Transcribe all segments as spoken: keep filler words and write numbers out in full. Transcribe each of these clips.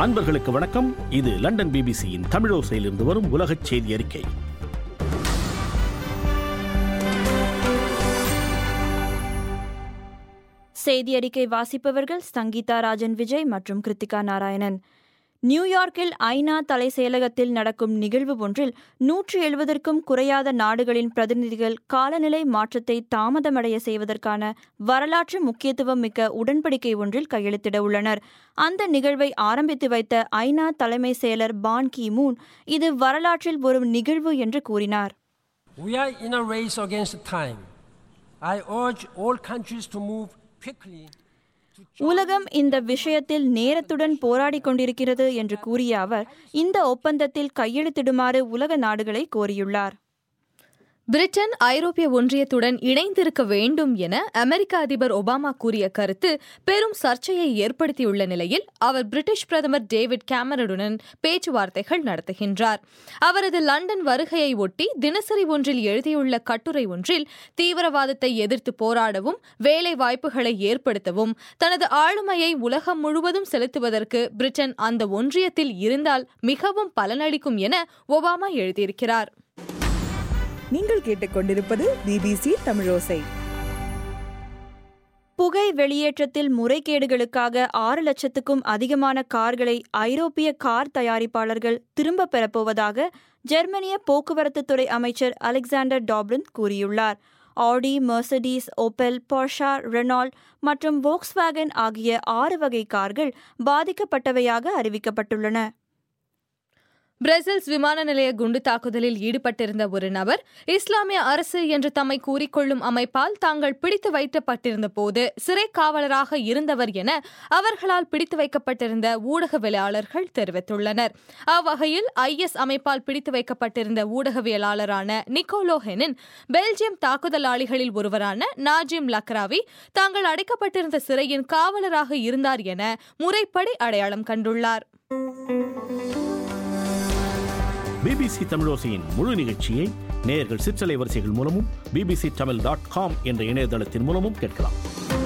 அன்பர்களுக்கு வணக்கம். இது லண்டன் பிபிசியின் தமிழோசையிலிருந்து வரும் உலகச் செய்தி அறிக்கை. செய்தி அறிக்கை வாசிப்பவர்கள் சங்கீதா ராஜன் விஜய் மற்றும் கிருத்திகா நாராயணன். நியூயார்க்கில் ஐநா தலை செயலகத்தில் நடக்கும் நிகழ்வு ஒன்றில் நூற்றி எழுபதற்கும் குறையாத நாடுகளின் பிரதிநிதிகள் காலநிலை மாற்றத்தை தாமதமடைய செய்வதற்கான வரலாற்று முக்கியத்துவம் மிக்க உடன்படிக்கை ஒன்றில் கையெழுத்திட உள்ளனர். அந்த நிகழ்வை ஆரம்பித்து வைத்த ஐநா தலைமை செயலர் பான் கி மூன் இது வரலாற்றில் ஒரு நிகழ்வு என்று கூறினார். We are in a race against time. I urge all countries to move quickly. உலகம் இந்த விஷயத்தில் நேரத்துடன் போராடி கொண்டிருக்கிறது என்று கூறிய அவர் இந்த ஒப்பந்தத்தில் கையெழுத்திடுமாறு உலக நாடுகளை கோரியுள்ளார். பிரிட்டன் ஐரோப்பிய ஒன்றியத்துடன் இணைந்திருக்க வேண்டும் என அமெரிக்க அதிபர் ஒபாமா கூறிய கருத்து பெரும் சர்ச்சையை ஏற்படுத்தியுள்ள நிலையில் அவர் பிரிட்டிஷ் பிரதமர் டேவிட் கேமரனுடன் பேச்சுவார்த்தைகள் நடத்துகின்றார். அவரது லண்டன் வருகையை ஒட்டி தினசரி ஒன்றில் எழுதியுள்ள கட்டுரை ஒன்றில் தீவிரவாதத்தை எதிர்த்து போராடவும் வேலை வாய்ப்புகளை ஏற்படுத்தவும் தனது ஆளுமையை உலகம் முழுவதும் செலுத்துவதற்கு பிரிட்டன் அந்த ஒன்றியத்தில் இருந்தால் மிகவும் பலனளிக்கும் என ஒபாமா எழுதியிருக்கிறார். நீங்கள் கேட்டுக்கொண்டிருப்பது பிபிசி தமிழோசை. புகை வெளியேற்றத்தில் முறைகேடுகளுக்காக ஆறு லட்சத்துக்கும் அதிகமான கார்களை ஐரோப்பிய கார் தயாரிப்பாளர்கள் திரும்ப பெறப்போவதாக ஜெர்மனிய போக்குவரத்து துறை அமைச்சர் அலெக்சாண்டர் டாப்ரின் கூறியுள்ளார். Audi, Mercedes, Opel, Porsche, Renault மற்றும் வோக்ஸ்வேகன் ஆகிய ஆறு வகை கார்கள் பாதிக்கப்பட்டவையாக அறிவிக்கப்பட்டுள்ளன. பிரசல்ஸ் விமான நிலைய குண்டு தாக்குதலில் ஈடுபட்டிருந்த ஒரு நபர் இஸ்லாமிய அரசு என்று தம்மை கூறிக்கொள்ளும் அமைப்பால் தாங்கள் பிடித்து வைக்கப்பட்டிருந்த போது சிறை காவலராக இருந்தவர் என அவர்களால் பிடித்து வைக்கப்பட்டிருந்த ஊடகவியலாளர்கள் தெரிவித்துள்ளனர். அவ்வகையில் ஐஎஸ் அமைப்பால் பிடித்து வைக்கப்பட்டிருந்த ஊடகவியலாளரான நிக்கோலோ ஹெனின் பெல்ஜியம் தாக்குதலாளிகளில் ஒருவரான நாஜிம் லக்ராவி தாங்கள் அடைக்கப்பட்டிருந்த சிறையின் காவலராக இருந்தார் என முறைப்படி அடையாளம் கண்டுள்ளார். பிபிசி தமிழோசையின் முழு நிகழ்ச்சியை நேயர்கள் சிற்றலை வரிசைகள் மூலமும் பிபிசி தமிழ் டாட் காம் என்ற இணையதளத்தின் மூலமும் கேட்கலாம்.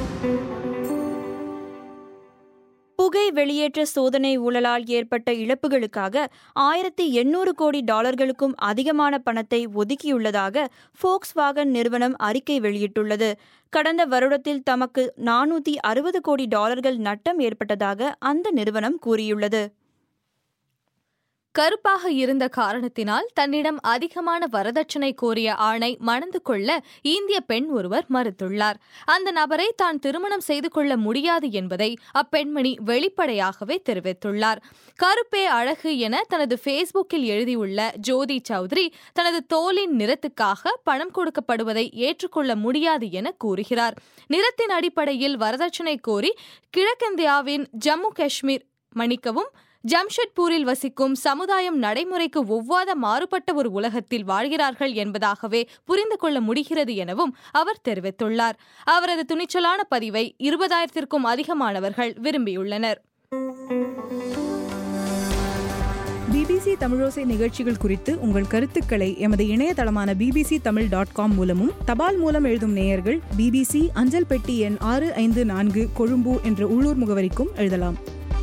புகை வெளியேற்ற சோதனை ஊழலால் ஏற்பட்ட இழப்புகளுக்காக ஆயிரத்தி எண்ணூறு கோடி டாலர்களுக்கும் அதிகமான பணத்தை ஒதுக்கியுள்ளதாக ஃபோக்ஸ்வாகன் நிறுவனம் அறிக்கை வெளியிட்டுள்ளது. கடந்த வருடத்தில் தமக்கு நானூற்றி அறுபது கோடி டாலர்கள் நட்டம் ஏற்பட்டதாக அந்த நிறுவனம் கூறியுள்ளது. கருப்பாக இருந்த காரணத்தினால் தன்னிடம் அதிகமான வரதட்சணை கோரிய ஆணை மணந்து கொள்ள இந்திய பெண் ஒருவர் மறுத்துள்ளார். அந்த நபரை தான் திருமணம் செய்து கொள்ள முடியாது என்பதை அப்பெண்மணி வெளிப்படையாகவே தெரிவித்துள்ளார். கருப்பே அழகு என தனது ஃபேஸ்புக்கில் எழுதியுள்ள ஜோதி சௌத்ரி தனது தோலின் நிறத்துக்காக பணம் கொடுக்கப்படுவதை ஏற்றுக்கொள்ள முடியாது என கூறுகிறார். நிறத்தின் அடிப்படையில் வரதட்சணை கோரி கிழக்கிந்தியாவின் ஜம்மு காஷ்மீர் மன்னிக்கவும் ஜம்ஷெட்பூரில் வசிக்கும் சமுதாயம் நடைமுறைக்கு ஒவ்வாத மாறுபட்ட ஒரு உலகத்தில் வாழ்கிறார்கள் என்பதாகவே புரிந்து கொள்ள முடிகிறது எனவும் அவர் தெரிவித்துள்ளார். அவரது துணிச்சலான பதிவை இருபதாயிரத்திற்கும் அதிகமானவர்கள் விரும்பியுள்ளனர். பிபிசி தமிழோசை நிகழ்ச்சிகள் குறித்து உங்கள் கருத்துக்களை எமது இணையதளமான பிபிசி தமிழ் டாட் காம் மூலமும் தபால் மூலம் எழுதும் நேயர்கள் பிபிசி அஞ்சல் பெட்டி எண் ஆறு ஐந்து நான்கு கொழும்பு என்ற உள்ளூர் முகவரிக்கும் எழுதலாம்.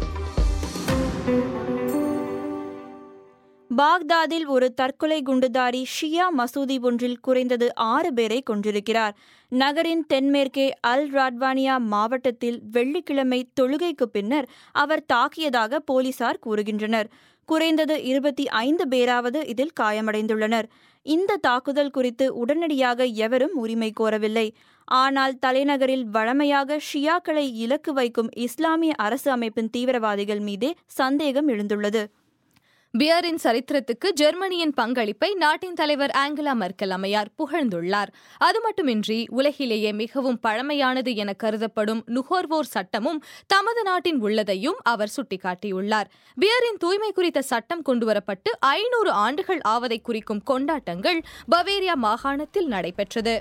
பாக்தாதில் ஒரு தற்கொலை குண்டுதாரி ஷியா மசூதி ஒன்றில் குறைந்தது ஆறு பேரை கொன்றிருக்கிறார். நகரின் தென்மேற்கே அல் ராட்வானியா மாவட்டத்தில் வெள்ளிக்கிழமை தொழுகைக்கு பின்னர் அவர் தாக்கியதாக போலீசார் கூறுகின்றனர். குறைந்தது இருபத்தி ஐந்து பேராவது இதில் காயமடைந்துள்ளனர். இந்த தாக்குதல் குறித்து உடனடியாக எவரும் உரிமை கோரவில்லை. ஆனால் தலைநகரில் வழமையாக ஷியாக்களை இலக்கு வைக்கும் இஸ்லாமிய அரசு அமைப்பின் தீவிரவாதிகள் மீதே சந்தேகம் எழுந்துள்ளது. பியரின் சரித்திரத்துக்கு ஜெர்மனியின் பங்களிப்பை நாட்டின் தலைவர் ஆங்கலா மெர்க்கல் அம்மையார் புகழ்ந்துள்ளார். அது மட்டுமின்றி உலகிலேயே மிகவும் பழமையானது என கருதப்படும் நுகர்வோர் சட்டமும் தமது நாட்டின் உள்ளதையும் அவர் சுட்டிக்காட்டியுள்ளார். பியரின் தூய்மை குறித்த சட்டம் கொண்டுவரப்பட்டு ஐநூறு ஆண்டுகள் ஆவதை குறிக்கும் கொண்டாட்டங்கள் பவேரியா மாகாணத்தில் நடைபெற்றது.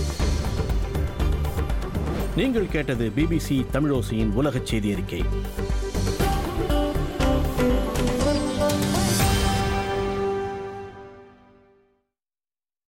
நீங்கள் கேட்டது பிபிசி தமிழோசையின் உலகச் செய்தி அறிக்கை.